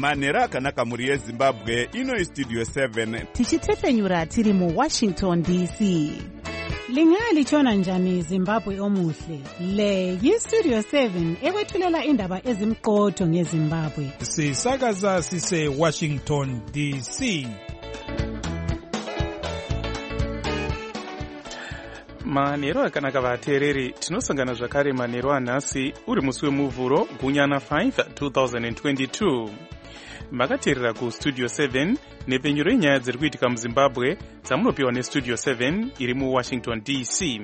manheru akanaka mhuri yezimbabwe. Ino Studio 7 tichitepenyura tiri muWashington DC. Lingalitshona njani Zimbabwe omuhle? Le yiStudio 7 ekwethulela indaba ezimqotho ngeZimbabwe. Sisakaza sise Washington DC. Manheru akanaka vateereri, tinosangana zvakare manheru anhasi uri musi wemuvhuro gunyana 5 2022. Makateerera kuStudio 7 nepenyuro yenyaya dziri kuitika muZimbabwe dzamunopiwa neStudio 7 iri muWashington DC.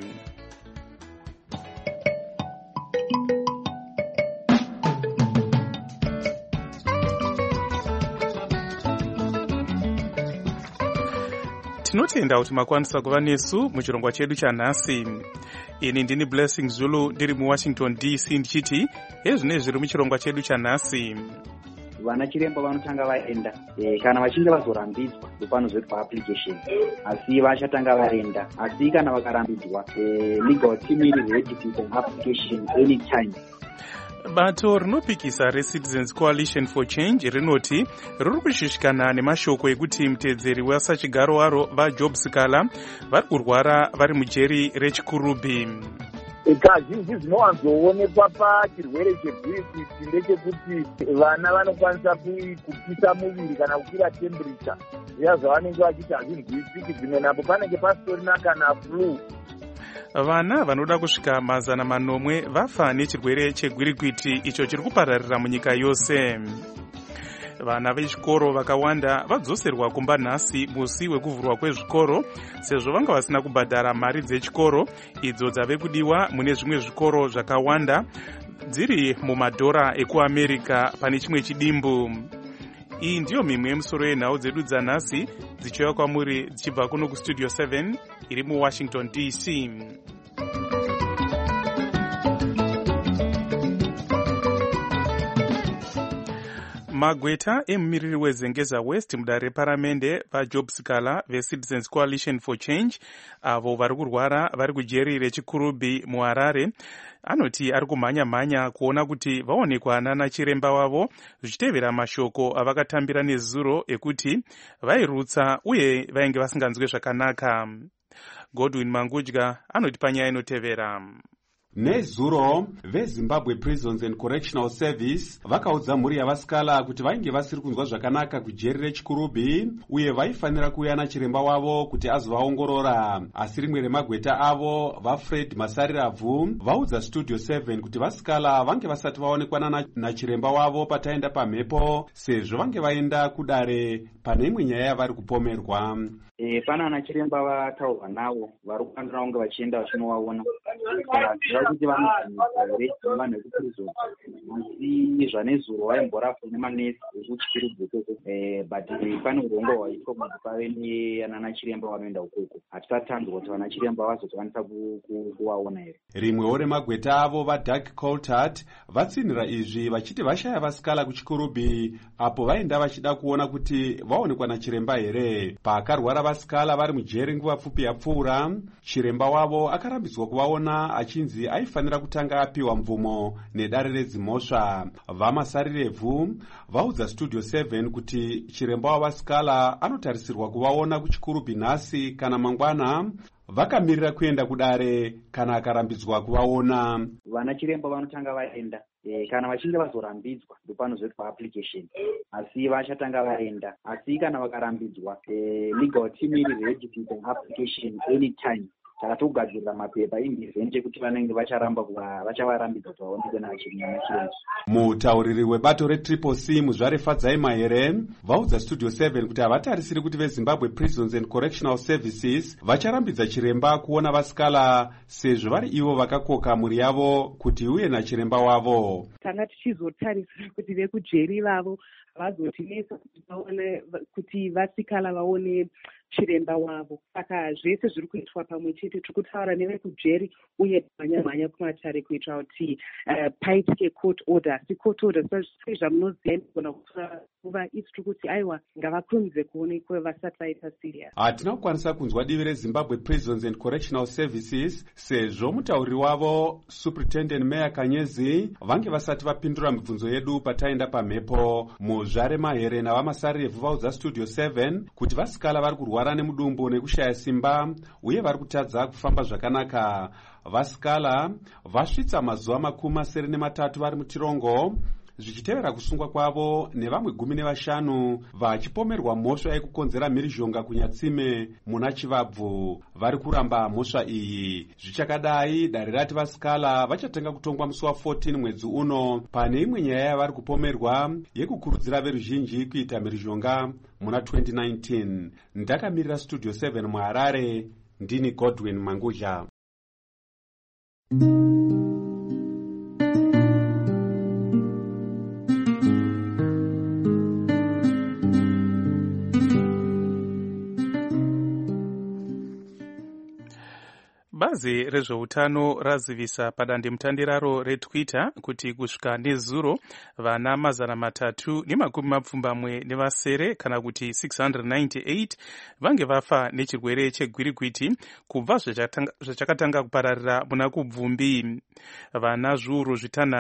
Tinotenda kuti makwanisa kuva nesu muchirongwa chedu chanhasi. Ini ndini Blessing Zulu ndiri muWashington DC ndichiti ezvine zviri muchirongwa chedu chanhasi. Vana chiremba vanotanga vaenda kana vachinge vazorambidzwa ndopanozoitwa application, asi vachatanga vaenda. Asi kana vakarambidzwa legal team iri ready to application anytime. Bato rinopikisa reCitizens Coalition for Change rinoti riri kushushikana nemashoko ekuti mutedzeri wasachigaro waro vaJob Sikala vari kurwara vari mujeri reChikurubi. Kazhinji zvinowanzoonekwa pachirwere chegwirikwiti ndechekuti vana vanokwanisa kupisa muviri kana kukwira temperature, zviya zvavanenge vachiti hazvinzwisiki. Dzimwe napo panenge pasitorina kana flu. Vana vanoda kusvika 900 vafa nechirwere chegwirikwiti icho chiri kupararira munyika yose. Vana vechikoro vakawanda vadzoserwa kumba nhasi musi wekuvhurwa kwezvikoro sezvo vanga vasina kubhadhara mari dzechikoro idzo dzave kudiwa mune zvimwe zvikoro zvakawanda dziri mumadhora ekuAmerica pane chimwe chidimbu. Iyi ndiyo mimwe yemusoro yenhau dzedu dzanhasi dzichiuya kwamuri dzichibva kuno kuStudio 7 iri muWashington DC. Magweta emumiriri weZengeza West mudare reparamende vaJob Sikala veCitizens Coalition for Change avo vari kurwara vari kujeri reChikurubi muHarare anoti ari kumhanya-mhanya kuona kuti vaonekwa nana chiremba wavo zvichitevera mashoko avakatambira nezuro ekuti vairutsa uye vainge vasinganzwe zvakanaka. Godwin Mangudya anoti panyaya inotevera. Nezuro veZimbabwe Prisons and Correctional Service vakaudza mhuri yavasikala kuti vainge vasiri kunzwa zvakanaka kujeri reChikurubi uye vaifanira kuuya nachiremba wavo kuti azovaongorora. Asi rimwe remagweta avo vaFred Masariravhu vaudza Studio 7 kuti vasikala vange vasati vaonekwa nachiremba wavo pataenda pamhepo sezvo vange vaenda kudare pane imwe nyaya yavari kupomerwa. Pana ana chiremba vataurwa navo vari kufanira kunge vachienda vachinovaona kuti vanozanisa vanhu vekuprison, asi zvanezuro vaimborapwa nemanesi ekuchikiribhutoko, but pane urongwa hwaitwa kuti pave neana chiremba vanoenda ukoko. Hatisatanzwa kuti vana chiremba vazokwanisa kuvaona here. Rimwewo remagweta avo vaDoug Coltart vatsinhira izvi vachiti vashaya vasikala kuChikurubi apo vaenda vachida kuona kuti vaonekwa nachiremba here. Paakarwara vasikala vari mujeri nguva pfupi yapfuura, chiremba wavo akarambidzwa kuvaona achinzi aifanira kutanga apiwa mvumo nedare redzimhosva. VaMasariravhu vaudza Studio 7 kuti chiremba wavasikala anotarisirwa kuvaona kuChikurubi nhasi kana mangwana, vakamirira kuenda kudare kana akarambidzwa kuvaona. Vana chiremba vanotanga vaenda kana vachinge vazorambidzwa ndopanozoitwa application, asi vachatanga vaenda. Asi kana vakarambidzwa legal team iri ready to application anytime. Takatogadzirira mapepa indivhente kuti vanenge vachavarambidza kuti vaonekwe nachiremba. Mutauriri webato reCCC Muzvare Fadzaima here vaudza Studio 7 kuti havatarisiri kuti veZimbabwe Prisons and Correctional Services vacharambidza chiremba kuona vasikala sezvo vari ivo vakakoka mhuri yavo kuti uye nachiremba wavo. Tanga tichizotarisira kuti vekujeri vavo vazotinesa kuti vaone kuti vasikala vaone chiremba wavo. Saka zvese zviri kuitwa pamwe chete, tiri kutaura nevekujeri uye mhanya kumatare kuitira kuti paitike court order. Asi court order sei zvamunoziva inogona kutora nguva isi tiri kuti aiwa ngavakurumidze kuonekwa vasati vaita Syria. Hatina kukwanisa kunzwa divi reZimbabwe Prisons and Correctional Services sezvo mutauri wavo Superintendent Meya Kanyezi vange vasati vapindura mibvunzo yedu pataenda pamhepo. Muzvare Mahere navamasarevhu vaudza Studio 7 kuti vasikala vari kurwara nemudumbu nekushaya simba uye vari kutadza kufamba zvakanaka. Vasikala vasvitsa mazuva 23 vari mutirongo zvichitevera kusungwa kwavo nevamwe 15 vachipomerwa mhosva yekukonzera mhirizhonga kunyatsime muna Chivabvu. Vari kuramba mhosva iyi. Zvichakadai, dare rati vasikala vachatenga kutongwa musi wa14 mwedzi uno pane imwe nyaya yavari kupomerwa yekukurudzira veruzhinji kuita mhirizhonga muna 2019. Ndakamirira Studio 7 muHarare, ndini Godwin Manguzha. Bazi rezveutano razivisa padandemutande raro reTwitter kuti kusvika nezuro vana 320 kana kuti 698 vange vafa nechirwere chegwirikwiti kubva zvachakatanga kupararira muna kubvumbi. Vana zviuru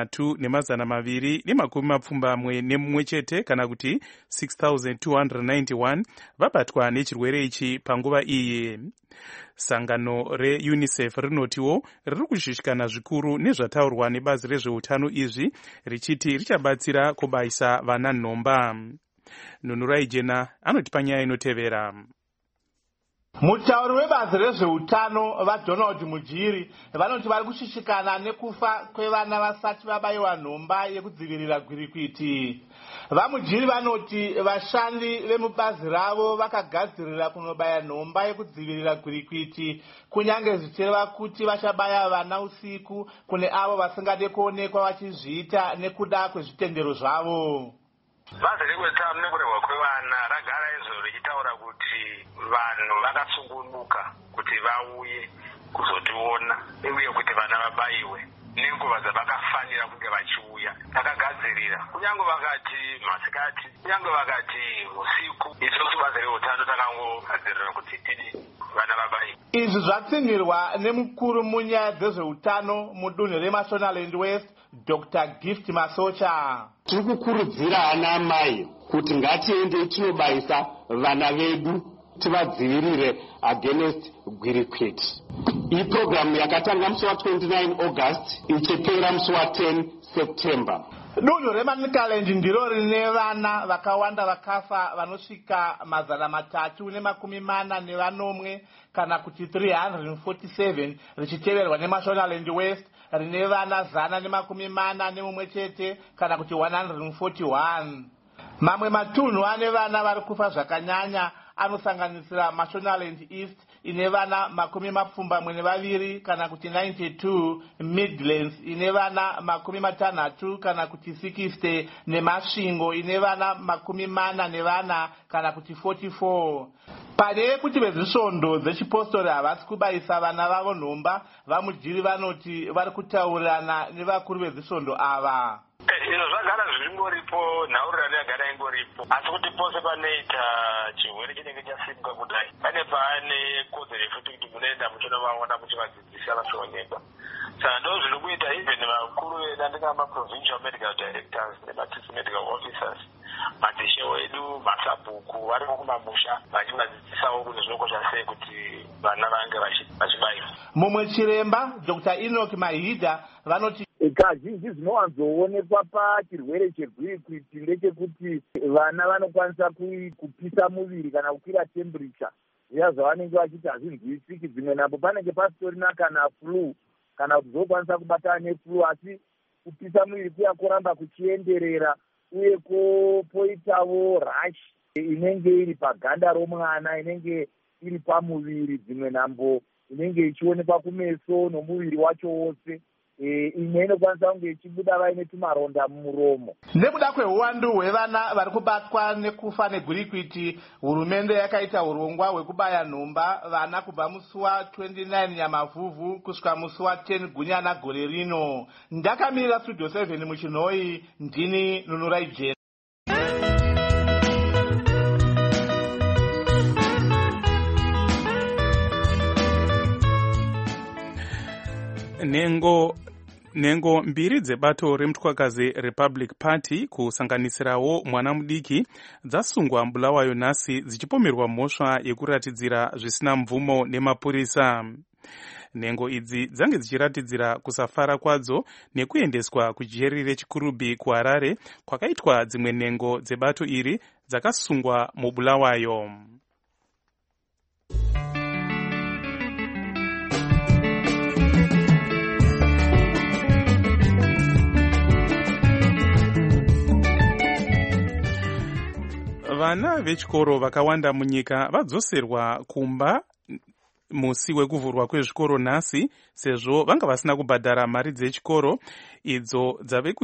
6,221 chete kana kuti 6,291 vabatwa nechirwere ichi panguva iyi. Sangano reUNICEF rinotiwo riri kushushikana zvikuru nezvataurwa nebazi rezveutano izvi richiti richabatsira kubaisa vana nhomba. Nunurai Jena anotipa nyaya inotevera. Mutauri webazi rezveutano vaDonald Mujiri vanoti vari kushushikana nekufa kwevana vasati vabayiwa nhomba yekudzivirira gwirikwiti. VaMujiri vanoti vashandi vemubazi ravo vakagadzirira kunobaya nhomba yekudzivirira gwirikwiti kunyange zvichireva kuti vachabaya vana usiku kune avo vasingade kuonekwa vachizviita nekuda kwezvitendero zvavo. Bazi reutano nekurehwa kwevana ragara izvo richitaura kuti vanhu vakasungunuka kuti vauye kuzotiona uye kuti vana vabayiwe nenguva dzavakafanira kunge vachiuya. Takagadzirira kunyange vakati masikati, kunyange vakati usiku, isusu bazi reutano takangogadzirira kuti tidi vana vabayiwe. Izvi zvatsinhirwa nemukuru munyaya dzezveutano mudunhu reMashonaland West, Dr. Gift Masocha. Tiri kukurudzira ana mai kuti ngatiende tinobayisa vana vedu tivadzivirire against gwirikwiti. Iyi programu yakatanga musi wa29 August ichipera musi wa10 September. Dunhu reManicaland ndiro rine vana vakawanda vakafa vanosvika 340 kana kuti 347 richiteverwa neMashonaland West rine vana 141 chete kana kuti 141. Mamwe matunhu ane vana vari kufa zvakanyanya anosanganisira Mashonaland East ine vana 22 kana kuti 92, Midlands ine vana 60 kana kuti 60 neMasvingo ine vana 44 kana kuti 44. Pane kuti vezvisvondo dzechipostori havasi kubayisa vana vavo nhomba, VaMujiri vanoti vari kutaurirana nevakuru vezvisvondo ava. Izvo zvagara zvingoripo, nhaurano yagara ingoripo, asi kuti pose panoita chirwere chinenge chasimuka kudai pane kodzero yefuti kuti munoenda muchinovaona muchivadzidzisa vasaonekwa. Saka ndo zviri kuita even vakuru vedu andinga maprovincial medical directors nemachief medical officers, madhishe wedu, masabhuku varipo kumamusha vachivadzidzisawo kuti zvinokosha sei kuti vana vange vachibayiwa. Mumwe chiremba Dr. Enoch Mahidha vanoti kazhinji zvinowanzoonekwa pachirwere chegwirikwiti ndechekuti vana vanokwanisa kupisa muviri kana kukwira temperature zviya zvavanenge vachiti hazvinzwisiki. Dzimwe nhambo panenge pasitorina kana flu kana kuti zokwanisa kubatana neflu, asi kupisa muviri kuya kuramba kuchienderera uye poitawo rash inenge iri paganda romwana, inenge iri pamuviri, dzimwe nhambo inenge ichionekwa kumeso nomuviri wacho wose. imwe inokwanisa kunge ichibuda vaine tumaronda mumuromo. Nekuda kweuwandu hwevana vari kubatwa nekufa negwirikwiti, hurumende yakaita urongwa hwekubaya nhomba vana kubva musi wa29 Nyamavhuvhu kusvika musi wa10 Gunyana gore rino. Ndakamirira Studio 7 muchinhoi, ndini Nunurai Jeni. Nhengo mbiri dzebato remutwakazi Republic Party kusanganisirawo mwana mudiki dzasungwa Bulawayo nhasi dzichipomerwa mhosva yekuratidzira zvisina mvumo nemapurisa. Nhengo idzi dzange dzichiratidzira kusafara kwadzo nekuendeswa kujeri rechikurubhi kuHarare kwakaitwa dzimwe nhengo dzebato iri dzakasungwa muBulawayo. Vana vechikoro vakawanda munyika vadzoserwa kumba musi wekuvhurwa kwezvikoro nhasi, sezvo vanga vasina kubhadhara mari dzechikoro idzo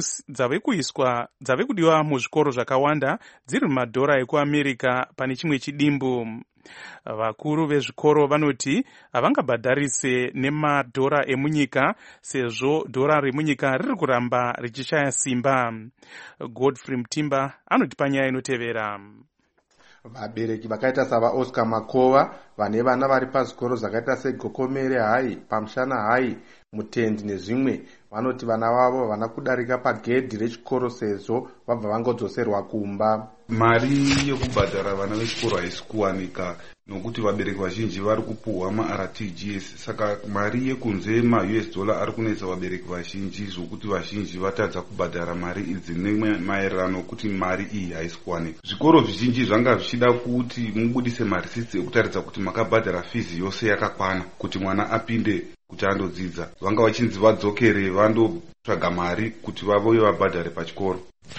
dzave kudiwa muzvikoro zvakawanda dziri mumadhora ekuAmerica pane chimwe chidimbu. Vakuru vezvikoro vanoti havangabhadharise nemadhora emunyika sezvo dhora remunyika riri kuramba richishaya simba. Godfrey Mtimba anoti panyaya inotevera. Vabereki vakaita savaOscar Makova vane vana vari pazvikoro zvakaita seGokomere High, Pamushana High, Mutendi nezvimwe vanoti vana vavo havana kudarika pagedhi rechikoro sezvo vabva vangodzoserwa kumba. Mari yekubhadhara vana vechikoro haisi kuwanika nokuti vabereki vazhinji vari kupuhwa maRTGS, saka mari yekunze maUS dollar ari kunetsa vabereki vazhinji zvokuti vazhinji vatadza kubhadhara mari idzi nemaererano kuti mari iyi haisi kuwanika. Zvikoro zvizhinji zvanga zvichida kuti mubudise marisiti ekutaridza kuti makabhadhara fizi yose yakakwana kuti mwana apinde kuti andodzidza. Vanga vachinzi vadzokere vandotsvaga mari kuti vauye vabhadhare pachikoro.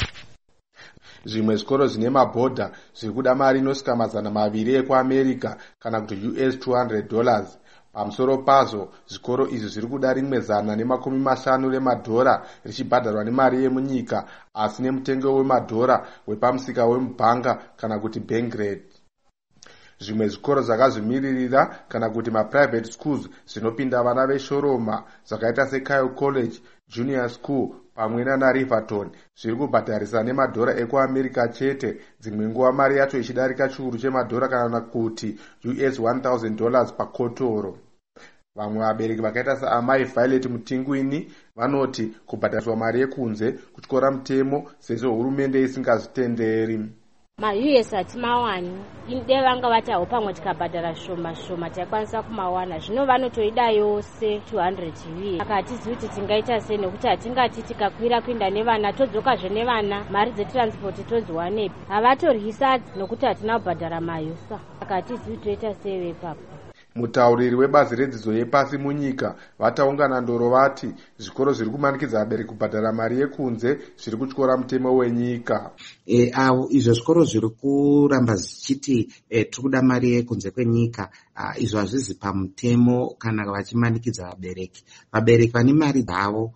Zvimwe zvikoro zvine mabhodha zviri kuda mari inosvika $200 ekuAmerica kana kuti $200. Pamusoro pazvo zvikoro izvi zviri kuda rimwe $150 remadhora richibhadharwa nemari yemunyika asi nemutengo wemadhora wepamusika wemubhanga kana kuti bank rate. Zvimwe zvikoro zvakazvimiririra kana kuti maprivate schools zvinopinda vana veshoroma zvakaita seKyle College Junior School pamwe naRiverton zviri kubhadharisa nemadhora ekuAmerica chete, dzimwe nguva mari yacho ichidarika chiuru chemadhora kana kuti $1,000 pakotoro. Vamwe vabereki vakaita saamai Violet Mutingwini vanoti kubhadhariswa mari yekunze kutyora mutemo sezvo hurumende isingazvitenderi. MaUS hatimawani, inde vanga vatawo pamwe tikabhadhara shoma taikwanisa kumawana, zvino vanotoida yose 200 US. Saka hatizivi kuti tingaita sei nekuti hatingati tikakwira kuenda nevana todzokazve nevana mari dzetransport todziwanepi. Havatoryi sadzi nokuti hatina kubhadhara mayusa, saka hatizivi toita sei ipapo. Mutauriri webazi redzidzo yepasi munyika vataungana ndoro vati zvikoro zviri kumanikidza vabereki kubhadhara mari yekunze zviri kutyora mutemo wenyika. Izvo zvikoro zviri kuramba zvichiti tiri kuda mari yekunze kwenyika, izvo hazvizi pamutemo kana vachimanikidza vabereki. Vabereki vane mari dzavo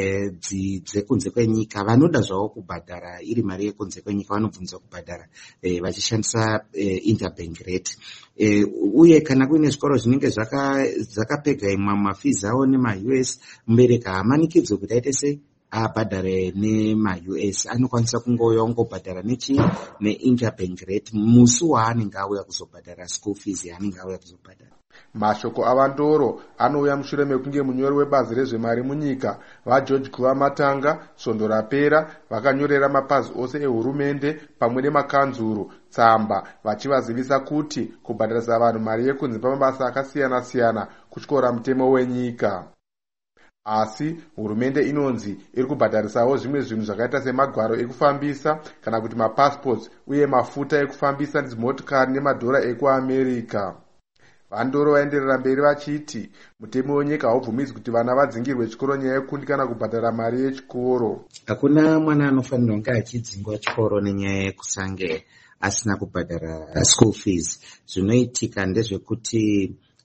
dzekunze kwenyika vanoda zvavo kubhadhara iri mari yekunze kwenyika vanobvunza kubhadhara vachishandisa interbank rate. Uye kana kuine zvikoro zvinenge zvakapega imwe mafizi avo nemaUS, mubereki haamanikidzwe kuti aite sei abhadhare nemaUS, anokwanisa kungouya ungobhadhara neinterbank rate musi waanenge auya kuzobhadhara school fees yaanenge auya kuzobhadhara. Mashoko avandoro anouya mushure mekunge munyori webazi rezvemari munyika vaGeorge Kuvamatanga svondo rapera vakanyorera mapazi ose ehurumende pamwe nemakanzuru tsamba vachivazivisa kuti kubhadharisa vanhu mari yekunze pamabasa akasiyana-siyana kutyora mutemo wenyika. Asi hurumende inonzi iri kubhadharisawo zvimwe zvinhu zvakaita semagwaro ekufambisa kana kuti mapassports uye mafuta ekufambisa dzimotokari nemadhora ekuAmerica. Vandoro vaenderera mberi vachiti mutemo wenyika haubvumidzwi kuti vana vadzingirwe chikoro nyaya yekundikana kubhadhara mari yechikoro. Hakuna mwana anofanirwa kunge achidzingwa chikoro nenyaya yekusange asina kubhadhara school fees. Zvinoitika ndezvekuti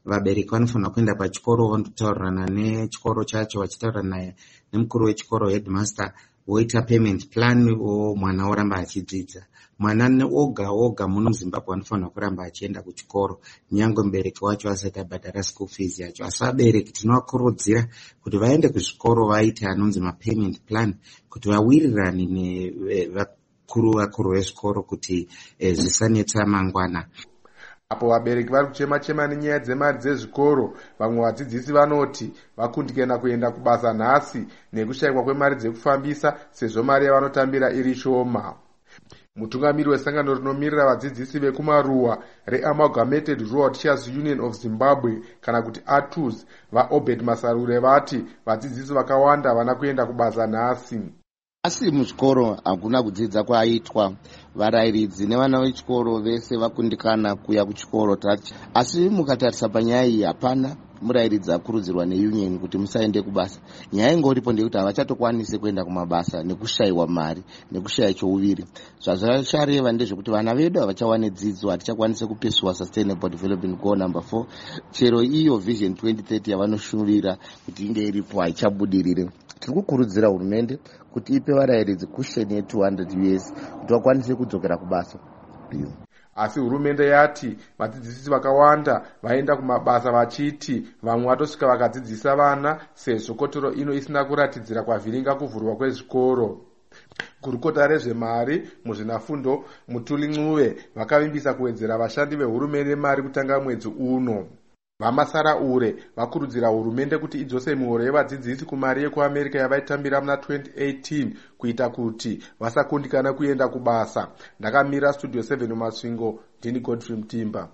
vabereki vanofanira kuenda pachikoro vandotaurirana nechikoro chacho, vachitaurirana nemukuru wechikoro, headmaster, voita payment plan, mwana oramba achidzidza. Mwana oga oga muno muZimbabwe anofanira kuramba achienda kuchikoro, nyange mubereki wacho asati abhadhara school fees yacho. Asi vabereki tinovakurudzira kuti vaende kuzvikoro, vaite anonzi mapayment plan, kuti vawirirane nevakuru vezvikoro kuti zvisanetsa mangwana. Apo vabereki vari kuchema-chema nenyaya dzemari dzezvikoro, vamwe vadzidzisi vanoti vakundikana kuenda kubasa nhasi nekushayikwa kwemari dzekufambisa, sezvo mari yavanotambira iri shoma. Mutungamiri wesangano rinomirira vadzidzisi vekumaruwa reAmalgamated Rural Teachers Union of Zimbabwe kana kuti ATUZ, vaObed Masarure, vati vadzidzisi vakawanda vana kuenda kubasa nhasi. Asi muzvikoro hakuna kudzidza kwaitwa, varayiridzi nevana vechikoro vese vakundikana kuya kuchikoro. Asi mukatarisa panyaya iyi hapana murayiridzi akurudzirwa neunion kuti musaende kubasa. Nyaya ingoripo ndekuti havachatokwanisi kuenda kumabasa nekushayiwa mari nekushaya chouviri. Zvazvachareva ndezvekuti vana vedu havachawane dzidzo, hatichakwanise kupisuwa sustainable development goal number 4. Chero iyo vision 2030 yavanoshuvira kuti inge iripo haichabudirire. Tiri kukurudzira hurumende kuti ipe varayiridzi kusheni ye$200 kuti vakwanise kudzokera kubasa. Asi hurumende yati vadzidzisi vakawanda vaenda kumabasa, vachiti vamwe vatosvika vakadzidzisa vana, sezvo kotoro ino isina kuratidzira kwavhiringa kuvhurwa kwezvikoro. Gurukota rezvemari muzvinafundo Mutuli Ncube vakavimbisa kuwedzera vashandi vehurumende mari kutanga mwedzi uno. Vamasaraure vakurudzira hurumende kuti idzose mihoro yevadzidzisi kumari yekuAmerica yavaitambira muna 2018 kuita kuti vasakundikana kuenda kubasa. Ndakamira Studio 7 muMasvingo, ndini Godfrey Mutimba.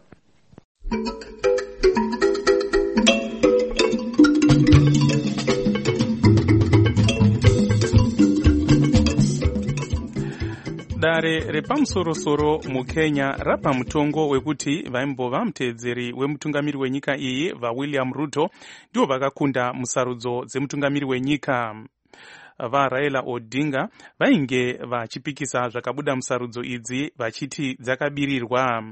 Dare repamusorosoro muKenya rapa mutongo wekuti vaimbova muteedzeri wemutungamiri wenyika iyi vaWilliam Ruto ndivo vakakunda musarudzo dzemutungamiri wenyika. VaRaila Odinga vainge vachipikisa zvakabuda musarudzo idzi vachiti dzakabirirwa.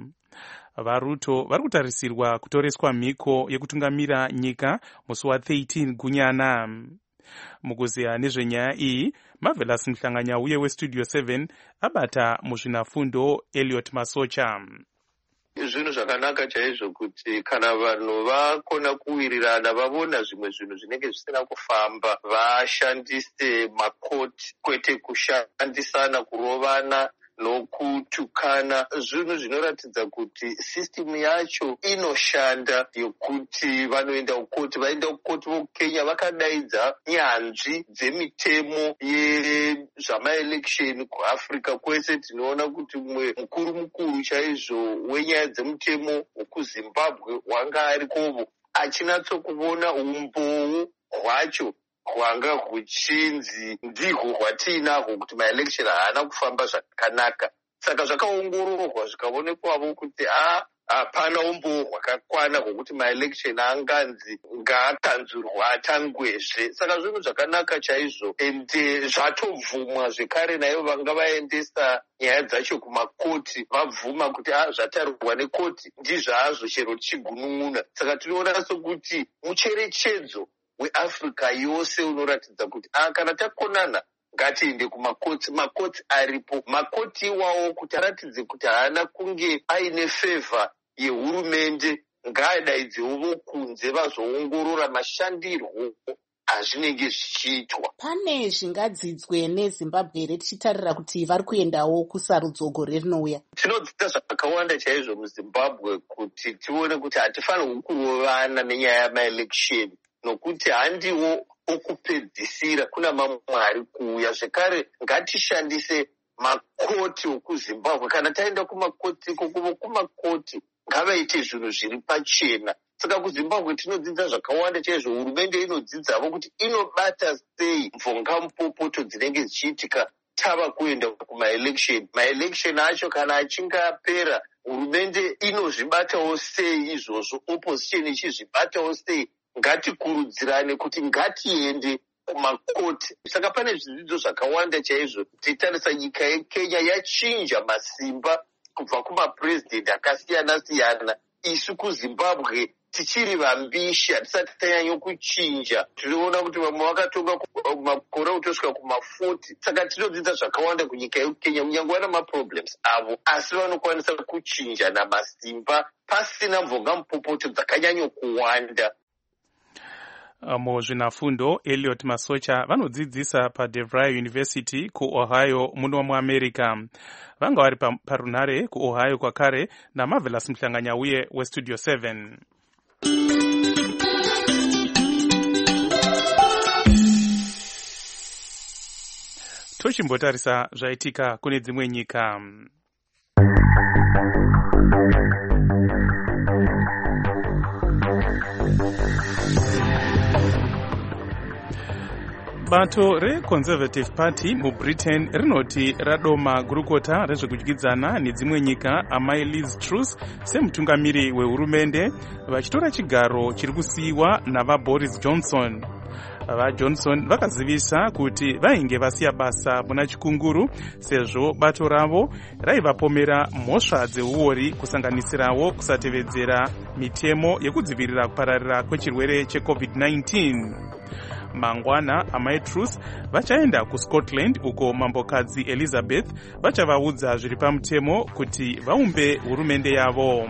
VaRuto vari kutarisirwa kutoreswa mhiko yekutungamira nyika musi wa13 Gunyana. Mukuziya nezvenyaya iyi, Marvelous Mhlanganya uye weStudio 7 abata muzvinafundo Elliot Masocha. Zvinhu zvakanaka chaizvo kuti kana vanhu vakona kuwirirana, vavona zvimwe zvinhu zvinenge zvisina kufamba, vashandise makoti kwete kushandisana, kurovana nokutukana. Zvinhu zvinoratidza kuti system yacho inoshanda, yokuti vanoenda kukoti. Vaenda kukoti voKenya vakadaidza nyanzvi dzemitemo yezvamaelection kuAfrica kwese. Tinoona kuti mumwe mukuru chaizvo wenyaya dzemutemo wekuZimbabwe wanga arikovo achinatsokuona umboo hwacho hwanga huchinzi ndihwo hwatiinahwo kuti maelection haana kufamba zvakanaka. Saka zvakaongororwa zvikaonekwavo kuti hapana umboo hwakakwana hwokuti maelection anganzi ngaakanzurwa atangwezve. Saka zvinhu zvakanaka chaizvo, ende zvatobvumwa zvekare nayo vanga vaendesa nyaya dzacho kumakoti, vabvuma kuti zvatarirwa nekoti ndizvazvo chero chigunun'una. Saka tinoona sokuti mucherechedzo weAfrica yose unoratidza kuti kana takonana ngatiende kumakoti. Makoti aripo, makoti iwawo kuti aratidze kuti haana kunge aine favor yehurumende, ngaadaidzewo vokunze vazoongorora mashandirwo azvinenge zvichiitwa. Pane zvingadzidzwe neZimbabwe here tichitarira kuti vari kuendawo kusarudzo gore rinouya? Tinodzidza zvakawanda chaizvo muZimbabwe kuti tione kuti hatifanirwi kurovana nenyaya yamaelection, nokuti handiwo okupedzisira, kuna mamwe ari kuuya. Zvekare ngatishandise makoti okuZimbabwe. Kana taenda kumakoti, kumakoti ngavaite zvinhu zviri pachena. Saka kuZimbabwe tinodzidza zvakawanda chaizvo. Hurumende inodzidzavo kuti inobata sei mvongamupopoto dzinenge dzichiitika tava kuenda kumaelection. Maelection acho kana achinge apera, hurumende inozvibatawo sei izvozvo, opposition ichizvibatawo sei. Ngatikurudzirane kuti ngatiende kumakoti. Saka pane zvidzidzo zvakawanda chaizvo. Titarisa nyika yeKenya yachinja masimba kubva kumapresident akasiyana-siyana. Isu kuZimbabwe tichiri vambisha tisati tanyanya kuchinja. Tinoona kuti vamwe vakatonga makore kutosvika kuma40. Saka tinodzidza zvakawanda kunyika yeKenya, kunyange vana maproblems avo, asi vanokwanisa kuchinja namasimba pasina mvonga mupopoto dzakanyanya kuwanda. Muzvinafundo Elliot Masocha vanodzidzisa paDeVry University kuOhio muno muAmerica. Vanga vari parunare kuOhio kwakare naMarvelous Mhlanganya uye weStudio 7. Tochimbotarisa zvaitika kune dzimwe nyika. Bato reConservative Party muBritain rinoti radoma gurukota rezvekudyidzana nedzimwe nyika amai Liz Truss semutungamiri wehurumende, vachitora chigaro chiri kusiyiwa navaBoris Johnson. VaJohnson vakazivisa kuti vainge vasiya basa muna chikunguru sezvo bato ravo raivapomera mhosva dzeuori kusanganisirawo kusatevedzera mitemo yekudzivirira kupararira kwechirwere cheCovid-19. Mangwana amai Truss vachaenda kuScotland uko mambokadzi Elizabeth vachavaudza zviri pamutemo kuti vaumbe hurumende yavo.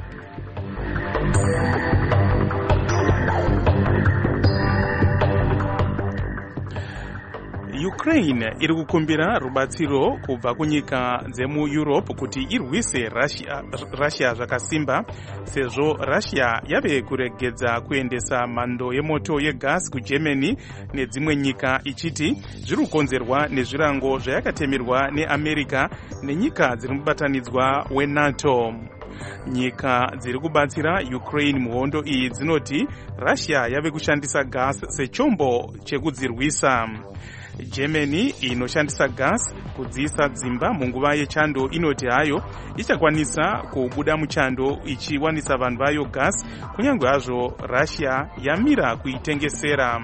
Ukraine iri kukumbira rubatsiro kubva kunyika dzemuEurope kuti irwise Russia zvakasimba sezvo Russia yave kuregedza kuendesa mhando yemoto yegas kuGermany nedzimwe nyika ichiti zviri kukonzerwa nezvirango zvayakatemerwa neAmerica nenyika dziri mubatanidzwa weNATO. Nyika dziri kubatsira Ukraine muhondo iyi dzinoti Russia yave kushandisa gas sechombo chekudzirwisa. Germany inoshandisa gas kudziisa dzimba munguva yechando inoti hayo ichakwanisa kubuda muchando ichiwanisa vanhu vayo gas kunyange hazvo Russia yamira kuitengesera.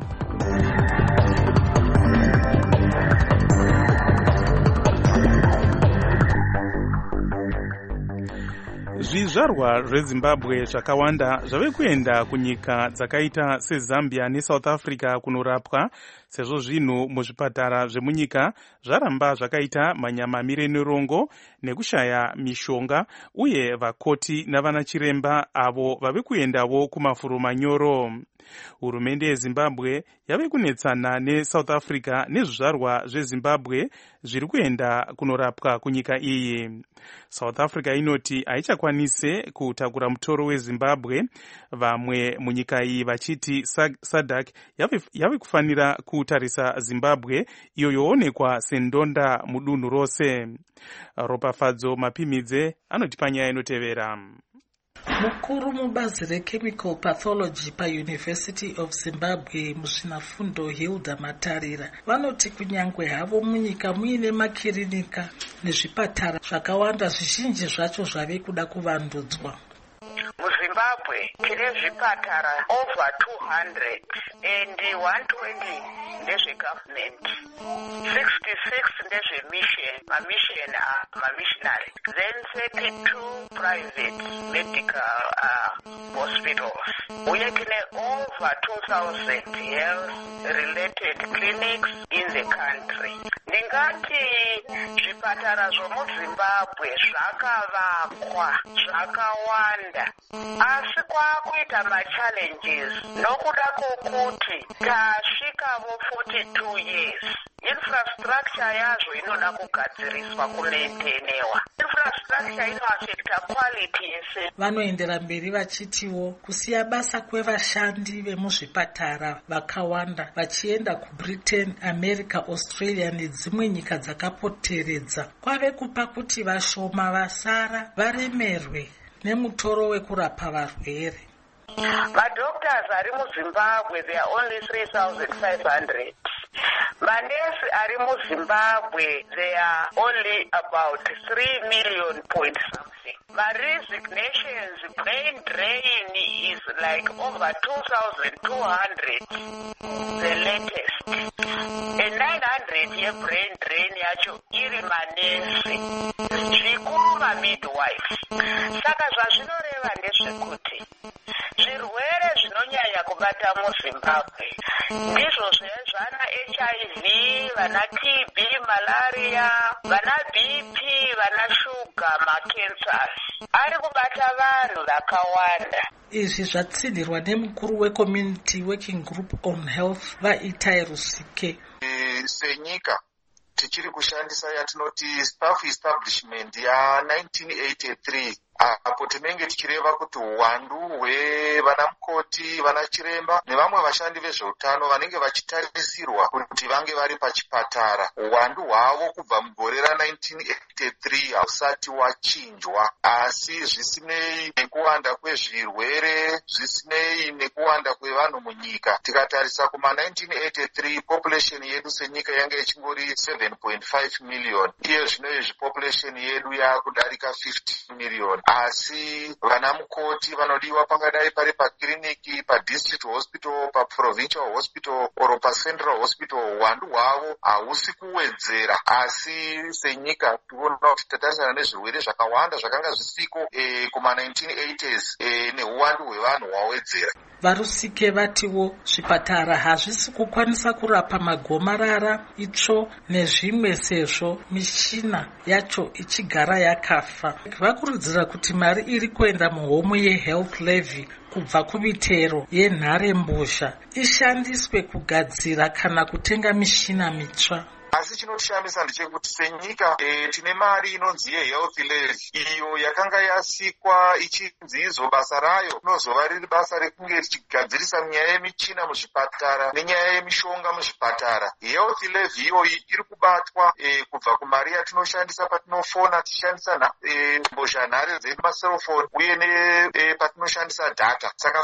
Zvizvarwa zveZimbabwe zvakawanda zvave kuenda kunyika dzakaita seZambia neSouth Africa kunorapwa sezvo zvinhu muzvipatara zvemunyika zvaramba zvakaita manyamamire nerongo nekushaya mishonga uye vakoti navanachiremba avo vave kuendawo kumafuro manyoro. Hurumende yeZimbabwe yave kunetsana neSouth Africa nezvizvarwa zveZimbabwe zviri kuenda kunorapwa kunyika iyi. South Africa inoti haichakwanise kutakura mutoro weZimbabwe. Vamwe munyika iyi vachiti SADC yave kufanira kutarisa Zimbabwe iyo yoonekwa sendonda mudunhu rose. Ropafadzo Mapimidze anoti panyaya inotevera. Mukuru mubazi reChemical Pathology paUniversity of Zimbabwe muzvinafundo Hilda Matarira vanoti kunyangwe havo munyika muine makirinika nezvipatara zvakawanda, zvizhinji zvacho zvave kuda kuvandudzwa. MuZimbabwe tine zvipatara over 200 and 120 ndezvegovernment, 66 ndezvemission, mamissionary, then 32 private medical hospitals. Uye tine over 2,000 health related clinics in the country. Ndingati zvipatara zvomuZimbabwe zvakavakwa zvakawanda, asi kwakuita machallenges nokuda kwokuti tasvikavo 42 years. Infrastructure yazvo inoda kugadziriswa, kumaintenewa. Infrastructure inoaffecta quality yese. Vanoendera mberi vachitiwo kusiya basa kwevashandi vemuzvipatara vakawanda vachienda kuBritain, America, Australia nedzimwe nyika dzakapoteredza kwave kupa kuti vashoma vasara varemerwe nemutoro wekurapa varwere. Madoctors ari muZimbabwe they are only 3,500. Manesi ari muZimbabwe they are only about 3 million point something. resignations, brain drain is like over 2,200, the latest. And 900 ye-brain drain yacho iri manesi. Zvikuru ma-midwives. Saka zvazvinoreva ndezvekuti zvirwere zvinonyanya kubata muZimbabwe ndizvo zvezvana HIV, vana TB, malaria, vana BP, vana shuga, macancers. Ari kubata vanhu vakawanda. Izvi zvatsindirwa nemukuru weCommunity Working Group on Health vaItai Rusike. Senyika tichiri kushandisa yatinoti staff establishment ya1983 apo tinenge tichireva kuti uwandu hwevana mukoti, vana chiremba nevamwe vashandi vezveutano vanenge vachitarisirwa kuti vange vari pachipatara, uwandu hwavo kubva mugore ra1983 hausati wachinjwa. Asi zvisinei nekuwanda kwezvirwere, zvisinei nekuwanda kwevanhu munyika, tikatarisa kuma1983 population yedu senyika yange ichingori 7.5 million. Iye zvino izvi population yedu yakudarika 50 million. Asi vana mukoti vanodiwa pangadai pari pakiriniki, padistrict hospital, paprovincial hospital oro pacentral hospital, uwandu hwavo hausi kuwedzera. Asi senyika tinoona kuti tatarisana nezvirwere zvakawanda zvakanga zvisiko kuma1980s neuwandu hwevanhu hwawedzera. Varusike vatiwo zvipatara hazvisi kukwanisa kurapa magomarara, itsvo nezvimwe sezvo michina yacho ichigara yakafa. Vakurudzira kuti mari iri kuenda muhomu yehealth levy kubva kumitero yenharembozha ishandiswe kugadzira kana kutenga mishina mitsva. Asi chinotishamisa ndechekuti senyika tine mari inonzi yehealth levy iyo yakanga yasikwa ichinzi izo basa rayo rinozova riri basa rekunge richigadzirisa nyaya yemichina muzvipatara nenyaya yemishonga muzvipatara. Health levy iyoyi iri kubatwa kubva kumari yatinoshandisa patinofona, tichishandisa mbozhanhare dzedu maselfoni uye patinoshandisa data. Saka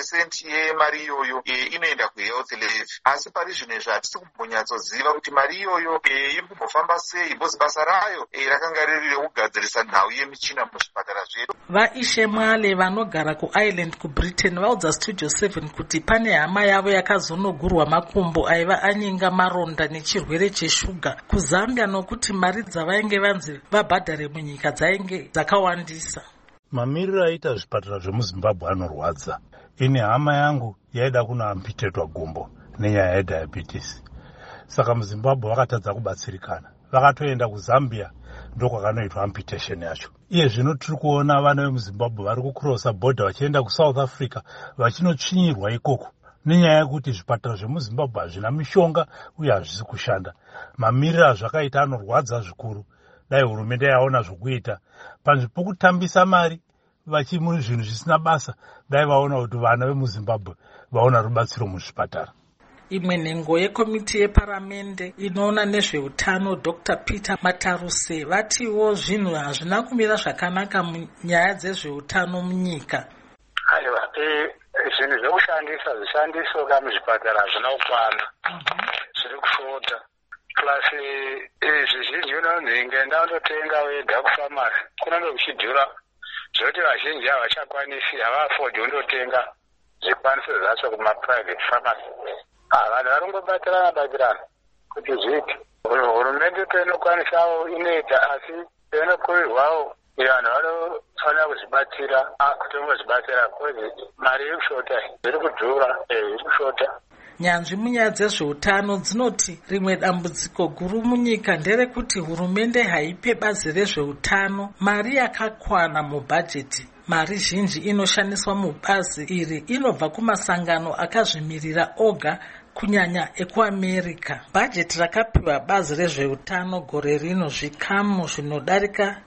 5% yemari iyoyo inoenda kuhealth levy. Asi pari zvinezvi hatisi kumbonyatsoziva kuti mari iyoyo iri kumbofamba sei, bozi basa rayo rakanga riri rekugadzirisa nhau yemichina muzvipatara zvedu. Vaishe Mwale vanogara kuIreland kuBritain vaudza Studio 7 kuti pane hama yavo yakazonogurwa makumbo aiva anyinga maronda nechirwere cheshuga kuZambia nokuti mari dzavainge vanzi vabhadhare munyika dzainge dzakawandisa. Mamiriro aita zvipatara zvemuZimbabwe anorwadza. Ine hama yangu yaida kunoampitetwa gumbo nenyaya yediabetes. Saka muZimbabwe vakatadza kubatsirikana, vakatoenda kuZambia ndokwakanoitwa amputation yacho. Iye zvino tiri kuona vana vemuZimbabwe vari kucrossa border vachienda kuSouth Africa vachinotsvinyirwa ikoko nenyaya yekuti zvipatara zvemuZimbabwe hazvina mishonga uye hazvisi kushanda. Mamiriro azvakaita anorwadza zvikuru. Dai hurumende yaona zvokuita panzvimbo pokutambisa mari vachimuri zvinhu zvisina basa, dai vaona kuti vana vemuZimbabwe vaona rubatsiro muzvipatara. Imwe nhengo yekomiti yeparamende inoona nezveutano Dr. Peter Mataruse vatiwo zvinhu hazvina kumira zvakanaka munyaya dzezveutano munyika. Aiwa, zvinhu zvekushandisa zvishandiso kamuzvipatara hazvina kukwana, zviri kushota. Plus zvizhinji unonzi ngenda undotenga wega kufamasi kunenge kuchidhura zvekuti vazhinji havachakwanisi, havaafodi undotenga zvikwanisiro zvacho kumaprivate pharmacy. Vanhu varongobatirana kuti zviiti. Hurumende peinokwanisawo inoita, asi peinokurirwawo vanhu vanofanira kuzvibatira kutongozvibatira kuti mari iri kushota, zviri kudhura, iri kushota. Nyanzvi munyaya dzezveutano dzinoti rimwe dambudziko guru munyika nderekuti hurumende haipe bazi rezveutano mari yakakwana mubhajeti. Mari zhinji inoshandiswa mubazi iri inobva kumasangano akazvimirira oga kunyanya ekuAmerica. Bhajeti rakapiwa bazi rezveutano gore rino zvikamu zvinodarika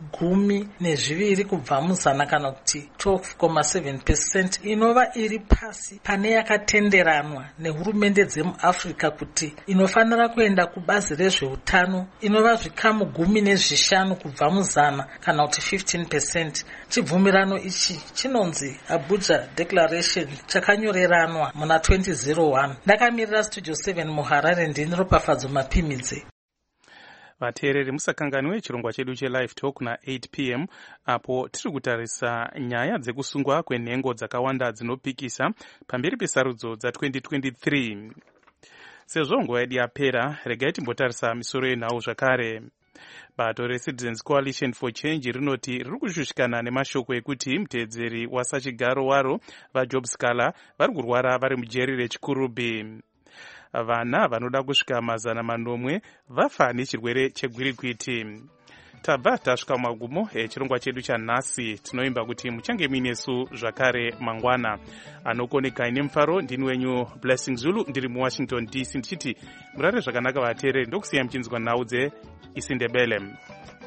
12 kubva muzana kana kuti 12.7% inova iri pasi pane yakatenderanwa nehurumende dzemuAfrica kuti inofanira kuenda kubazi rezveutano inova zvikamu 15 kubva muzana kana kuti 15%. Chibvumirano ichi chinonzi Abuja Declaration chakanyoreranwa muna 2001. Ndakamirira Studio 7 muHarare ndini Ropafadzo Mapimidze. vateereri musakanganwe chirongwa chedu chelive talk na8 p.m. apo tiri kutarisa nyaya dzekusungwa kwenhengo dzakawanda dzinopikisa pamberi pesarudzo dza2023. Sezvo nguva yedu yapera, regai timbotarisa misoro yenhau zvakare. Bato reCitizens Coalition for Change rinoti riri kushushikana nemashoko ekuti mutedzeri wasachigaro waro vaJob Scala vari kurwara vari mujeri rechikurubhi. Vana vanoda kusvika 900 vafa nechirwere chegwirikwiti. Tabva tasvika mumagumo echirongwa chedu chanhasi. Tinoimba kuti muchange muinesu zvakare mangwana. Anokoneka ine mufaro ndini wenyu Blessing Zulu, ndiri muWashington DC ndichiti murare zvakanaka vateereri, ndokusiya muchinzwa nhau dzeIsindebele.